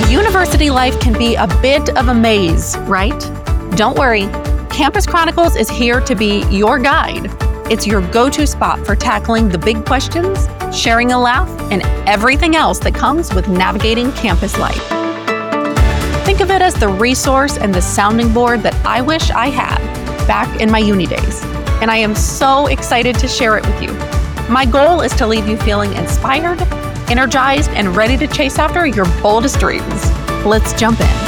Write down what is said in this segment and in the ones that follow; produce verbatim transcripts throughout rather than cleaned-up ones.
University life can be a bit of a maze, right? Don't worry, Campus Chronicles is here to be your guide. It's your go-to spot for tackling the big questions, sharing a laugh, and everything else that comes with navigating campus life. Think of it as the resource and the sounding board that I wish I had back in my uni days, and I am so excited to share it with you. My goal is to leave you feeling inspired, energized, and ready to chase after your boldest dreams. Let's jump in.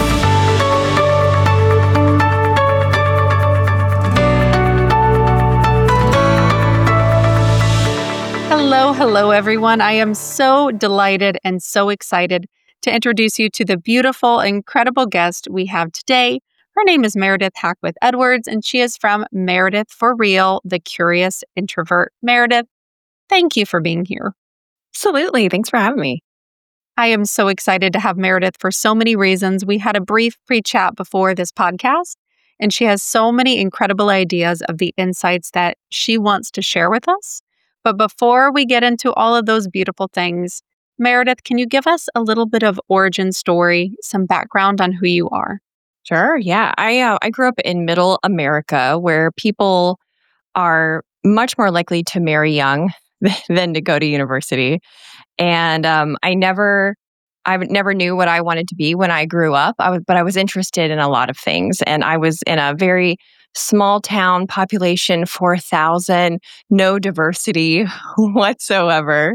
Hello, hello, everyone. I am so delighted and so excited to introduce you to the beautiful, incredible guest we have today. Her name is Meredith Hackworth Edwards, and she is from Meredith for Real, the Curious Introvert. Meredith, thank you for being here. Absolutely. Thanks for having me. I am so excited to have Meredith for so many reasons. We had a brief pre-chat before this podcast, and she has so many incredible ideas of the insights that she wants to share with us. But before we get into all of those beautiful things, Meredith, can you give us a little bit of origin story, some background on who you are? Sure. Yeah. I uh, I grew up in Middle America, where people are much more likely to marry young than to go to university. And um, I never, I never knew what I wanted to be when I grew up. I was, but I was interested in a lot of things, and I was in a very small town, population four thousand, no diversity whatsoever.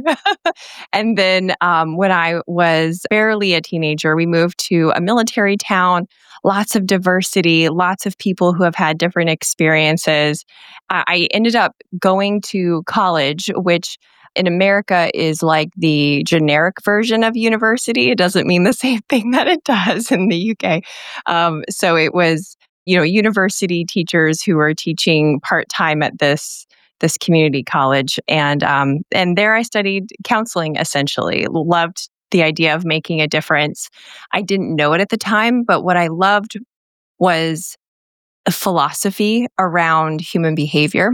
And then um, when I was barely a teenager, we moved to a military town, lots of diversity, lots of people who have had different experiences. I I ended up going to college, which in America is like the generic version of university. It doesn't mean the same thing that it does in the U K. Um, so it was, you know, university teachers who were teaching part-time at this this community college. And um, and there I studied counseling, essentially. Loved the idea of making a difference. I didn't know it at the time, but what I loved was a philosophy around human behavior.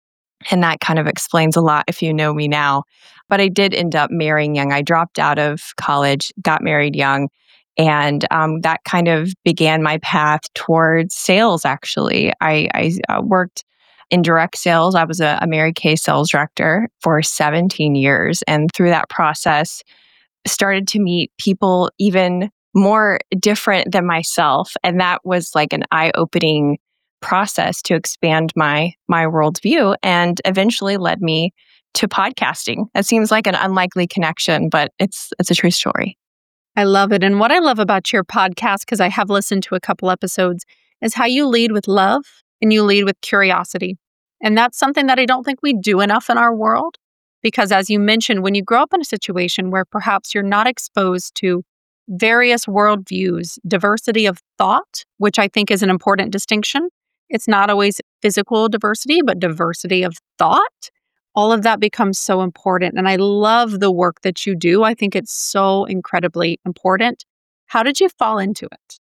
And that kind of explains a lot if you know me now. But I did end up marrying young. I dropped out of college, got married young. And um, that kind of began my path towards sales, actually. I, I uh, worked in direct sales. I was a, a Mary Kay sales director for seventeen years. And through that process, started to meet people even more different than myself. And that was like an eye-opening process to expand my my worldview, and eventually led me to podcasting. That seems like an unlikely connection, but it's it's a true story. I love it. And what I love about your podcast, because I have listened to a couple episodes, is how you lead with love and you lead with curiosity. And that's something that I don't think we do enough in our world. Because as you mentioned, when you grow up in a situation where perhaps you're not exposed to various worldviews, diversity of thought, which I think is an important distinction. It's not always physical diversity, but diversity of thought. All of that becomes so important. And I love the work that you do. I think it's so incredibly important. How did you fall into it?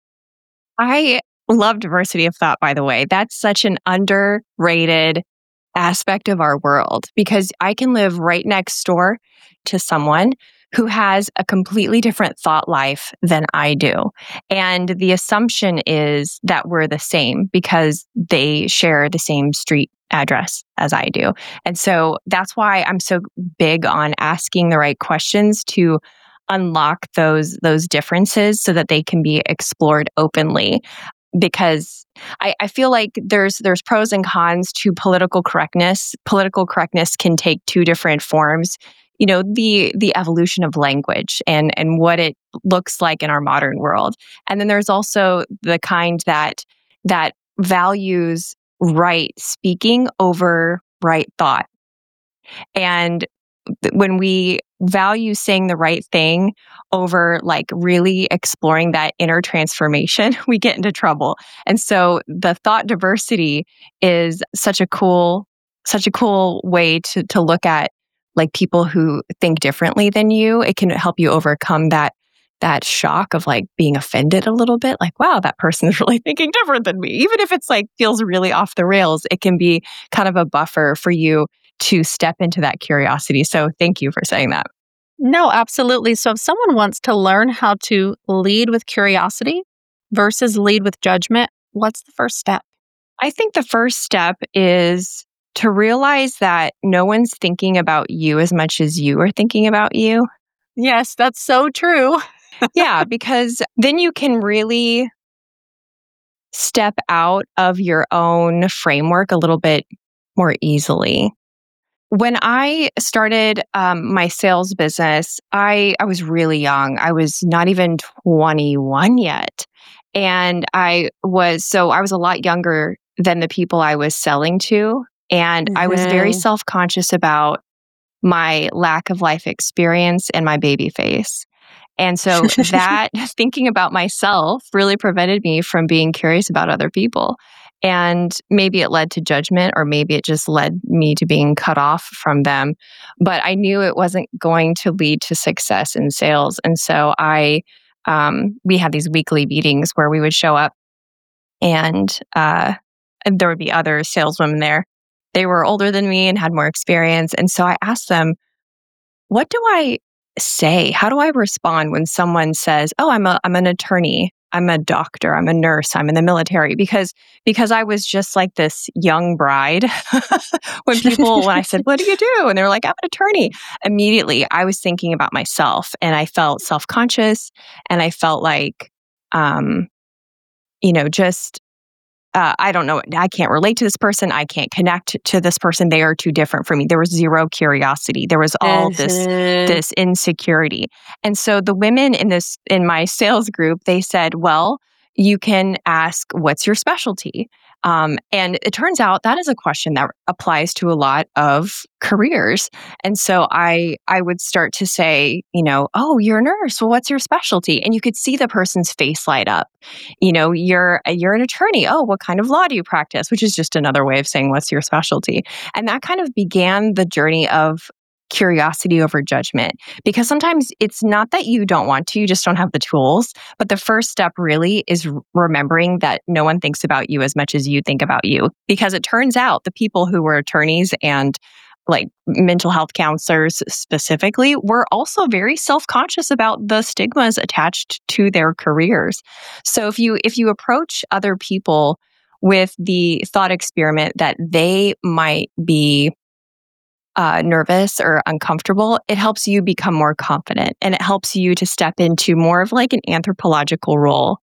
I love diversity of thought, by the way. That's such an underrated aspect of our world, because I can live right next door to someone who has a completely different thought life than I do. And the assumption is that we're the same because they share the same street address as I do. And so that's why I'm so big on asking the right questions to unlock those those differences so that they can be explored openly. Because I, I feel like there's there's pros and cons to political correctness. Political correctness can take two different forms. You know, the the evolution of language and and what it looks like in our modern world. And then there's also the kind that that values right speaking over right thought. And th- when we value saying the right thing over like really exploring that inner transformation, we get into trouble. And so the thought diversity is such a cool, such a cool way to to look at like people who think differently than you. It can help you overcome that that shock of like being offended a little bit. Like, wow, that person is really thinking different than me. Even if it's like feels really off the rails, it can be kind of a buffer for you to step into that curiosity. So thank you for saying that. No, absolutely. So if someone wants to learn how to lead with curiosity versus lead with judgment, what's the first step? I think the first step is to realize that no one's thinking about you as much as you are thinking about you. Yes, that's so true. Yeah, because then you can really step out of your own framework a little bit more easily. When I started um, my sales business, I, I was really young. I was not even twenty-one yet. And I was, so I was a lot younger than the people I was selling to. And I was very Mhm. self conscious about my lack of life experience and my baby face. And so that thinking about myself really prevented me from being curious about other people. And maybe it led to judgment, or maybe it just led me to being cut off from them. But I knew it wasn't going to lead to success in sales. And so I, um, we had these weekly meetings where we would show up and, uh, and there would be other saleswomen there. They were older than me and had more experience. And so I asked them, what do I say? How do I respond when someone says, "Oh, I'm a I'm an attorney. I'm a doctor. I'm a nurse. I'm in the military." Because because I was just like this young bride. When people when I said, "What do you do?" and they were like, "I'm an attorney." Immediately, I was thinking about myself, and I felt self-conscious, and I felt like um, you know, just uh, I don't know. I can't relate to this person. I can't connect to this person. They are too different for me. There was zero curiosity. There was all this Mhm. this insecurity. And so the women in this in my sales group, they said, "Well, you can ask, what's your specialty?" Um, and it turns out that is a question that applies to a lot of careers. And so I I would start to say, you know, "Oh, you're a nurse. Well, what's your specialty?" And you could see the person's face light up. You know, you're you're an attorney. Oh, what kind of law do you practice? Which is just another way of saying what's your specialty. And that kind of began the journey of curiosity over judgment, because sometimes it's not that you don't want to, you just don't have the tools. But the first step really is r- remembering that no one thinks about you as much as you think about you, because it turns out the people who were attorneys and like mental health counselors specifically were also very self-conscious about the stigmas attached to their careers. So if you if you approach other people with the thought experiment that they might be uh, nervous or uncomfortable, it helps you become more confident, and it helps you to step into more of like an anthropological role,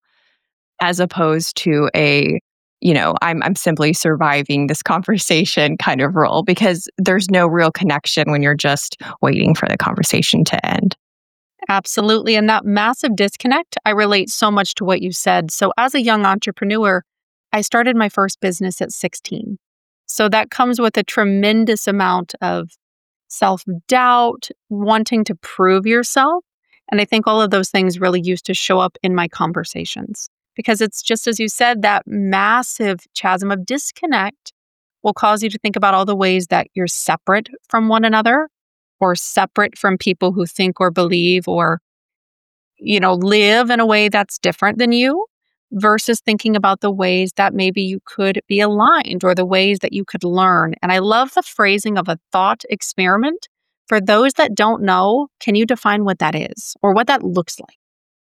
as opposed to a, you know, I'm I'm simply surviving this conversation kind of role, because there's no real connection when you're just waiting for the conversation to end. Absolutely. And that massive disconnect, I relate so much to what you said. So, as a young entrepreneur, I started my first business at sixteen. So, that comes with a tremendous amount of self doubt, wanting to prove yourself. And I think all of those things really used to show up in my conversations because it's just as you said, that massive chasm of disconnect will cause you to think about all the ways that you're separate from one another or separate from people who think or believe or, you know, live in a way that's different than you versus thinking about the ways that maybe you could be aligned or the ways that you could learn. And I love the phrasing of a thought experiment. For those that don't know, can you define what that is or what that looks like?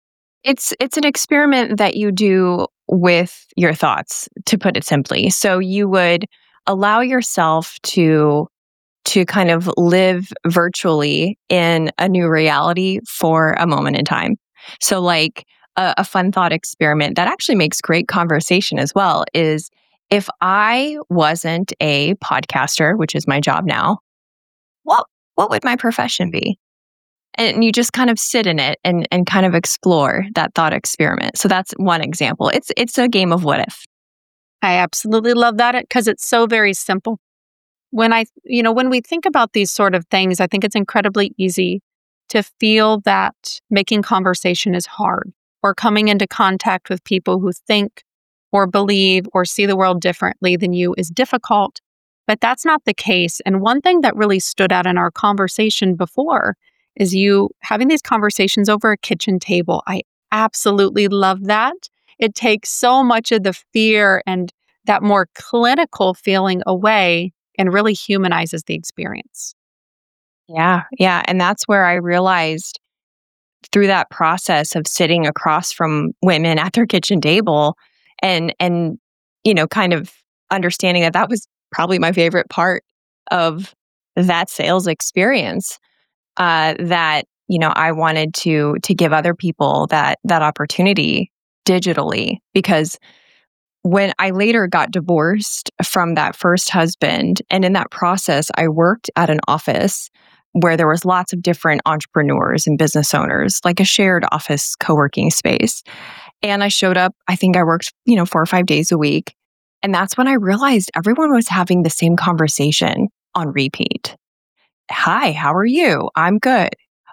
It's it's an experiment that you do with your thoughts, to put it simply. So you would allow yourself to to kind of live virtually in a new reality for a moment in time. So like a, a fun thought experiment that actually makes great conversation as well is, if I wasn't a podcaster, which is my job now, what what would my profession be? And you just kind of sit in it and and kind of explore that thought experiment. So that's one example. It's it's a game of what if. I absolutely love that because it's so very simple. When I, you know, when we think about these sort of things, I think it's incredibly easy to feel that making conversation is hard or coming into contact with people who think or believe or see the world differently than you is difficult. But that's not the case. And one thing that really stood out in our conversation before is you having these conversations over a kitchen table. I absolutely love that. It takes so much of the fear and that more clinical feeling away and really humanizes the experience. Yeah. Yeah. And that's where I realized through that process of sitting across from women at their kitchen table and, and, you know, kind of understanding that that was probably my favorite part of that sales experience, uh, that, you know, I wanted to, to give other people that, that opportunity digitally, because when I later got divorced from that first husband, and in that process, I worked at an office where there was lots of different entrepreneurs and business owners, like a shared office co-working space. And I showed up, I think I worked, you know, four or five days a week. And that's when I realized everyone was having the same conversation on repeat. Hi, how are you? I'm good.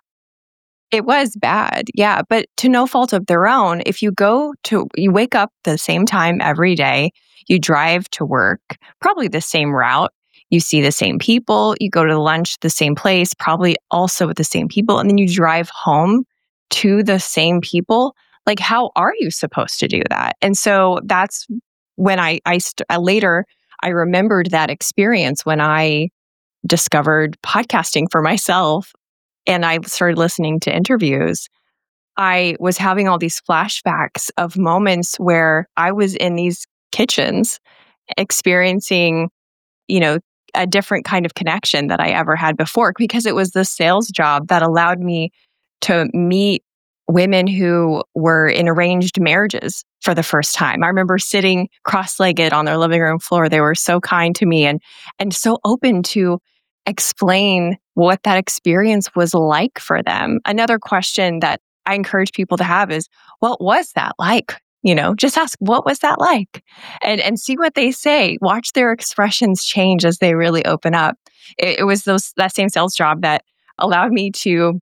It was bad, yeah, but to no fault of their own. If you go to, you wake up the same time every day, you drive to work, probably the same route, you see the same people, you go to lunch the same place, probably also with the same people, and then you drive home to the same people. Like, how are you supposed to do that? And so that's when I, I st- uh, later, I remembered that experience when I discovered podcasting for myself and I started listening to interviews. I was having all these flashbacks of moments where I was in these kitchens experiencing, you know, a different kind of connection that I ever had before, because it was the sales job that allowed me to meet women who were in arranged marriages for the first time. I remember sitting cross-legged on their living room floor. They were so kind to me and and so open to explain what that experience was like for them. Another question that I encourage people to have is, what was that like? You know, just ask, what was that like? And and see what they say. Watch their expressions change as they really open up. It, it was those that same sales job that allowed me to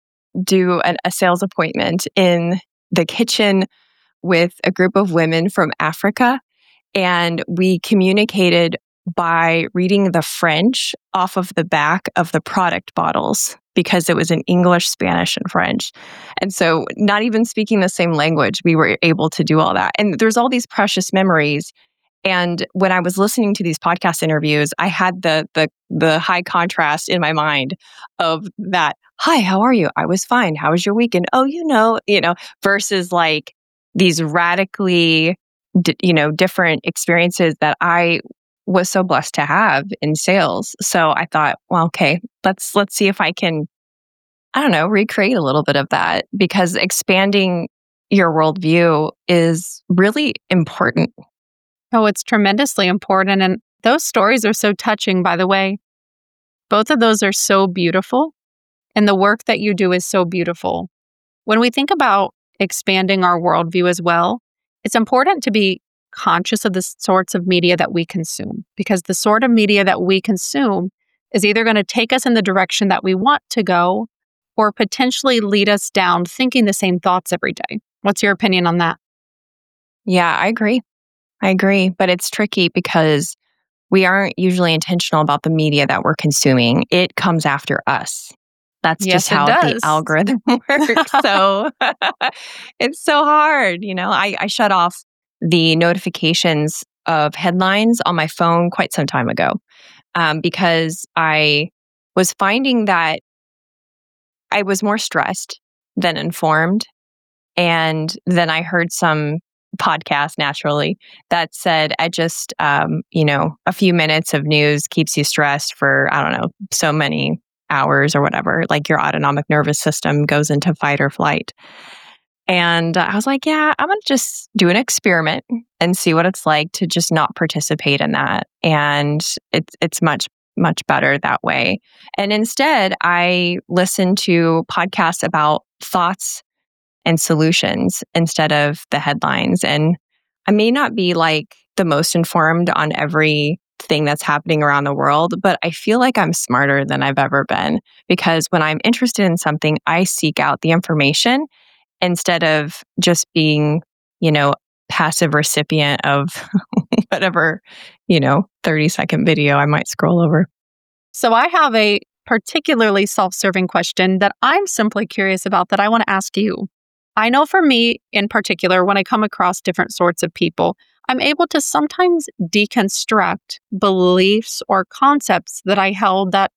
do an, a sales appointment in the kitchen with a group of women from Africa. And we communicated by reading the French off of the back of the product bottles because it was in English, Spanish, and French. And so, not even speaking the same language, we were able to do all that. And there's all these precious memories. And when I was listening to these podcast interviews, I had the the the high contrast in my mind of that, hi, how are you? I was fine. How was your weekend? Oh, you know, you know, versus like these radically d- you know, different experiences that I was so blessed to have in sales. So I thought, well, okay, let's let's see if I can, I don't know, recreate a little bit of that, because expanding your worldview is really important. Oh, it's tremendously important. And those stories are so touching, by the way. Both of those are so beautiful. And the work that you do is so beautiful. When we think about expanding our worldview as well, it's important to be conscious of the sorts of media that we consume, because the sort of media that we consume is either going to take us in the direction that we want to go or potentially lead us down thinking the same thoughts every day. What's your opinion on that? Yeah, I agree. I agree. But it's tricky because we aren't usually intentional about the media that we're consuming. It comes after us. That's just Yes, it how the does. algorithm works. So it's so hard. You know, I, I shut off the notifications of headlines on my phone quite some time ago, um, because I was finding that I was more stressed than informed. And then I heard some podcast naturally that said, I just, um, you know, a few minutes of news keeps you stressed for, I don't know, so many hours or whatever. Like your autonomic nervous system goes into fight or flight. And I was like, yeah, I'm going to just do an experiment and see what it's like to just not participate in that. And it's, it's much, much better that way. And instead, I listen to podcasts about thoughts and solutions instead of the headlines. And I may not be like the most informed on everything that's happening around the world, but I feel like I'm smarter than I've ever been, because when I'm interested in something, I seek out the information instead of just being, you know, passive recipient of whatever, you know, thirty second video I might scroll over. So I have a particularly self-serving question that I'm simply curious about that I want to ask you. I know for me in particular, when I come across different sorts of people, I'm able to sometimes deconstruct beliefs or concepts that I held that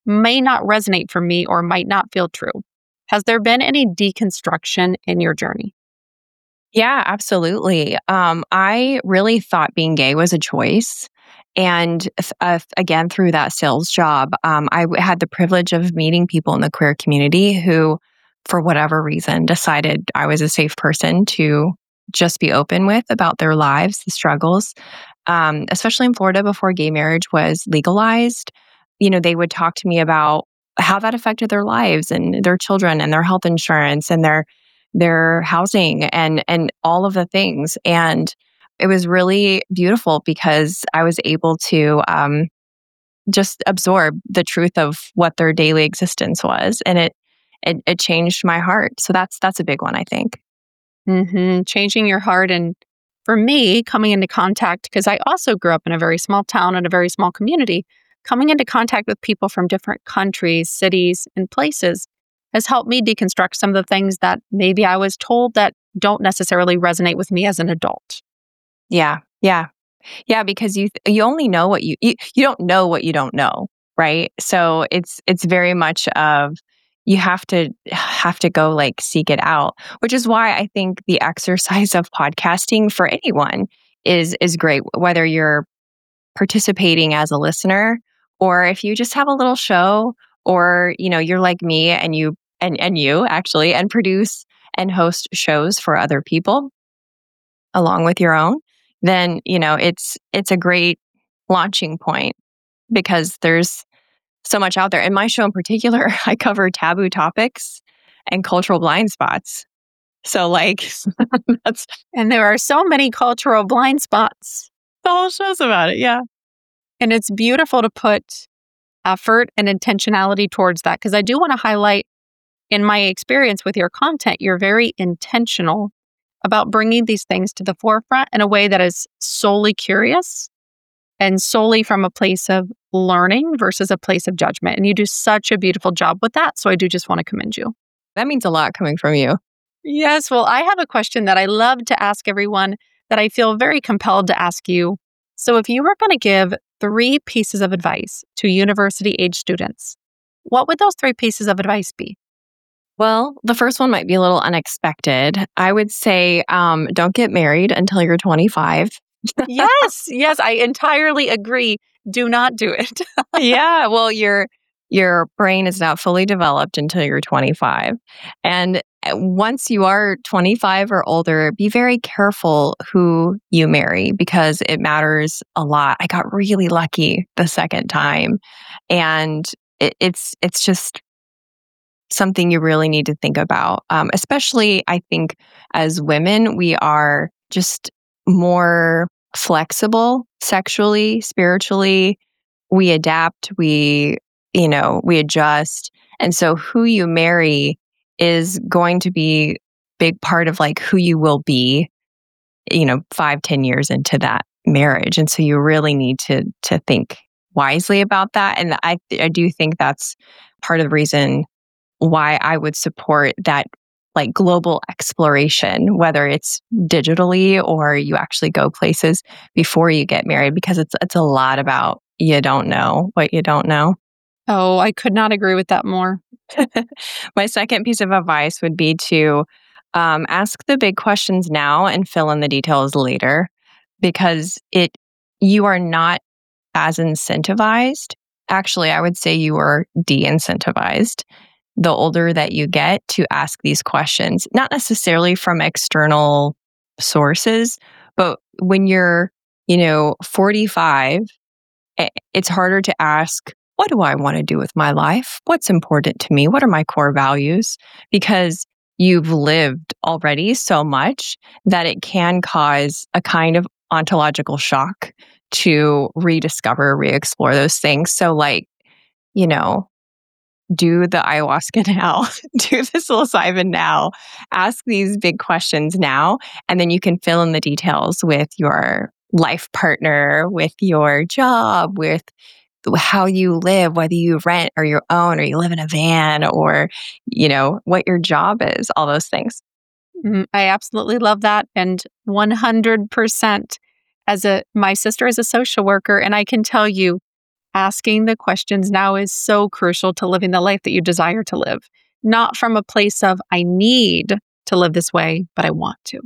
may not resonate for me or might not feel true. Has there been any deconstruction in your journey? Yeah, absolutely. Um, I really thought being gay was a choice. And f- uh, again, through that sales job, um, I w- had the privilege of meeting people in the queer community who, for whatever reason, decided I was a safe person to just be open with about their lives, the struggles. Um, especially in Florida before gay marriage was legalized. You know, they would talk to me about how that affected their lives and their children and their health insurance and their their housing and and all of the things. And it was really beautiful because I was able to um, just absorb the truth of what their daily existence was, and it, it it changed my heart. So that's that's a big one, I think. Hmm. Changing your heart. And for me, coming into contact, because I also grew up in a very small town and a very small community, coming into contact with people from different countries, cities, and places has helped me deconstruct some of the things that maybe I was told that don't necessarily resonate with me as an adult. Yeah, yeah. Yeah, because you you only know what you, you you don't know what you don't know, right? So it's it's very much of you have to have to go like seek it out, which is why I think the exercise of podcasting for anyone is is great, whether you're participating as a listener or if you just have a little show or you know you're like me and you and and you actually and produce and host shows for other people along with your own, then you know it's it's a great launching point because there's so much out there. In my show in particular, I cover taboo topics and cultural blind spots. So like that's And there are so many cultural blind spots. the whole show's about it. Yeah. And it's beautiful to put effort and intentionality towards that. Because I do want to highlight in my experience with your content, you're very intentional about bringing these things to the forefront in a way that is solely curious and solely from a place of learning versus a place of judgment. And you do such a beautiful job with that. So I do just want to commend you. That means a lot coming from you. Yes. Well, I have a question that I love to ask everyone that I feel very compelled to ask you. So, if you were going to give three pieces of advice to university age students, what would those three pieces of advice be? Well, the first one might be a little unexpected. I would say um, don't get married until you're twenty-five. Yes. Yes. I entirely agree. Do not do it. Yeah, well, your your brain is not fully developed until you're twenty-five. And uh, once you are twenty-five or older, be very careful who you marry because it matters a lot. I got really lucky the second time, and it, it's it's just something you really need to think about. Um, especially, I think as women, we are just more flexible sexually, spiritually. We adapt, we, you know, we adjust. And so who you marry is going to be big part of like who you will be, you know, five, ten years into that marriage. And so you really need to to think wisely about that. And I I do think that's part of the reason why I would support that like global exploration, whether it's digitally or you actually go places before you get married, because it's it's a lot about you don't know what you don't know. Oh, I could not agree with that more. My second piece of advice would be to um, ask the big questions now and fill in the details later, because it you are not as incentivized. Actually, I would say you are de-incentivized the older that you get to ask these questions, not necessarily from external sources, but when you're, you know, forty-five, i- it's harder to ask, what do I want to do with my life? What's important to me? What are my core values? Because you've lived already so much that it can cause a kind of ontological shock to rediscover, re explore those things. So, like, you know, do the ayahuasca now, do the psilocybin now, ask these big questions now, and then you can fill in the details with your life partner, with your job, with how you live, whether you rent or you own, or you live in a van, or, you know, what your job is, all those things. Mm, I absolutely love that. And one hundred percent as a, my sister is a social worker, and I can tell you, asking the questions now is so crucial to living the life that you desire to live, not from a place of, I need to live this way, but I want to.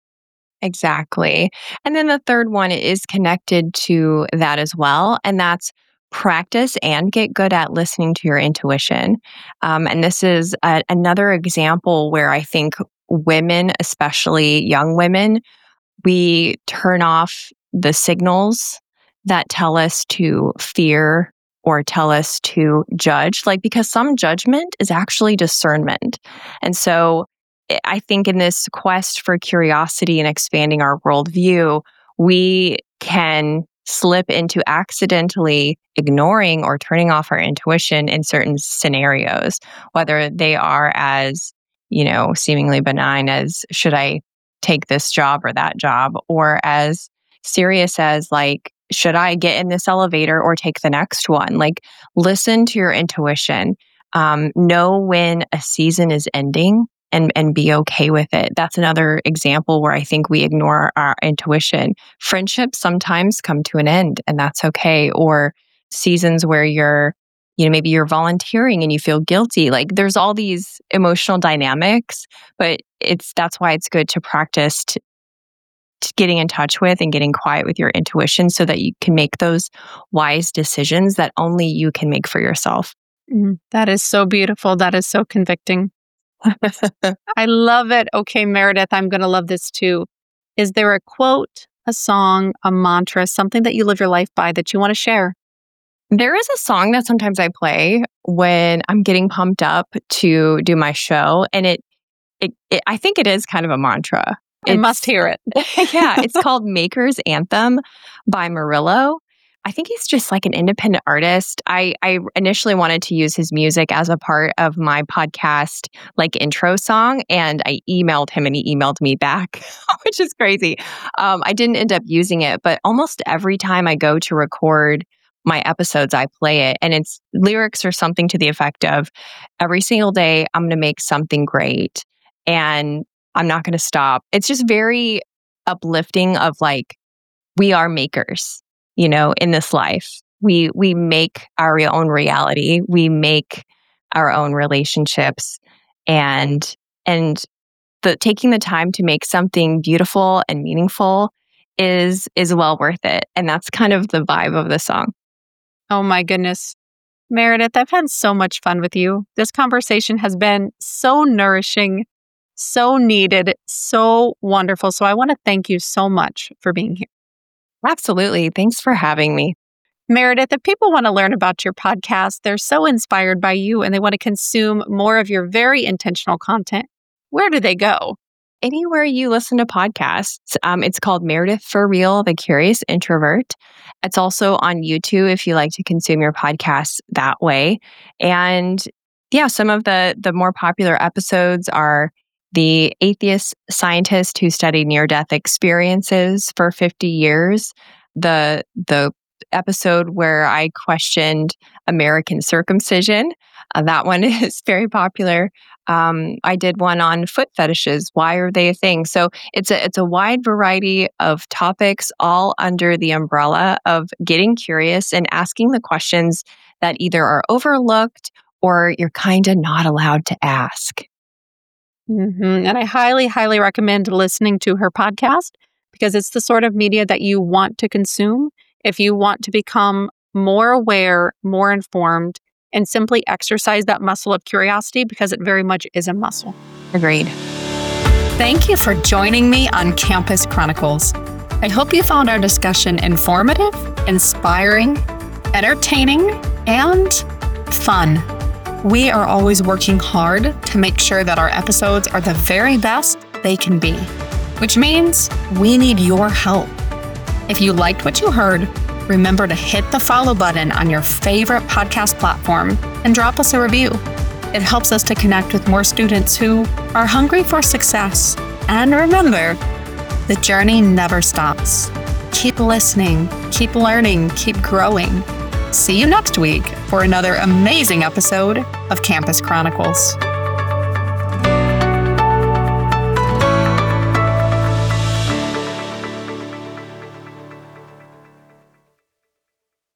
Exactly. And then the third one is connected to that as well. And that's practice and get good at listening to your intuition. Um, and this is a, another example where I think women, especially young women, we turn off the signals that tell us to fear or tell us to judge, like, because some judgment is actually discernment. And so I think in this quest for curiosity and expanding our worldview, we can slip into accidentally ignoring or turning off our intuition in certain scenarios, whether they are as, you know, seemingly benign as, should I take this job or that job, or as serious as, like, should I get in this elevator or take the next one? Like, listen to your intuition. Um, know when a season is ending and, and be okay with it. That's another example where I think we ignore our intuition. Friendships sometimes come to an end, and that's okay. Or seasons where you're, you know, maybe you're volunteering and you feel guilty. Like, there's all these emotional dynamics, but it's that's why it's good to practice t- t- getting in touch with and getting quiet with your intuition so that you can make those wise decisions that only you can make for yourself. Mm, that is so beautiful. That is so convicting. I love it. Okay, Meredith, I'm going to love this too. Is there a quote, a song, a mantra, something that you live your life by that you want to share? There is a song that sometimes I play when I'm getting pumped up to do my show, and it, it, it I think it is kind of a mantra. I must hear it. Yeah, it's called Maker's Anthem by Murillo. I think he's just like an independent artist. I, I initially wanted to use his music as a part of my podcast, like intro song, and I emailed him and he emailed me back, which is crazy. Um, I didn't end up using it, but almost every time I go to record my episodes, I play it, and its lyrics are something to the effect of, every single day, I'm going to make something great and I'm not going to stop. It's just very uplifting of, like, we are makers. You know, in this life, we we make our own reality. We make our own relationships, and and the taking the time to make something beautiful and meaningful is is well worth it. And that's kind of the vibe of the song. Oh my goodness. Meredith, I've had so much fun with you. This conversation has been so nourishing, so needed, so wonderful. So I want to thank you so much for being here. Absolutely. Thanks for having me. Meredith, if people want to learn about your podcast, they're so inspired by you and they want to consume more of your very intentional content, where do they go? Anywhere you listen to podcasts. Um, it's called Meredith for Real, The Curious Introvert. It's also on YouTube if you like to consume your podcasts that way. And yeah, some of the the more popular episodes are the atheist scientist who studied near-death experiences for fifty years, the the episode where I questioned American circumcision. Uh, that one is very popular. Um, I did one on foot fetishes. Why are they a thing? So it's a it's a wide variety of topics, all under the umbrella of getting curious and asking the questions that either are overlooked or you're kind of not allowed to ask. Mm-hmm. And I highly, highly recommend listening to her podcast because it's the sort of media that you want to consume if you want to become more aware, more informed, and simply exercise that muscle of curiosity because it very much is a muscle. Agreed. Thank you for joining me on Campus Chronicles. I hope you found our discussion informative, inspiring, entertaining, and fun. We are always working hard to make sure that our episodes are the very best they can be, which means we need your help. If you liked what you heard, remember to hit the follow button on your favorite podcast platform and drop us a review. It helps us to connect with more students who are hungry for success. And remember, the journey never stops. Keep listening, keep learning, keep growing. See you next week for another amazing episode of Campus Chronicles.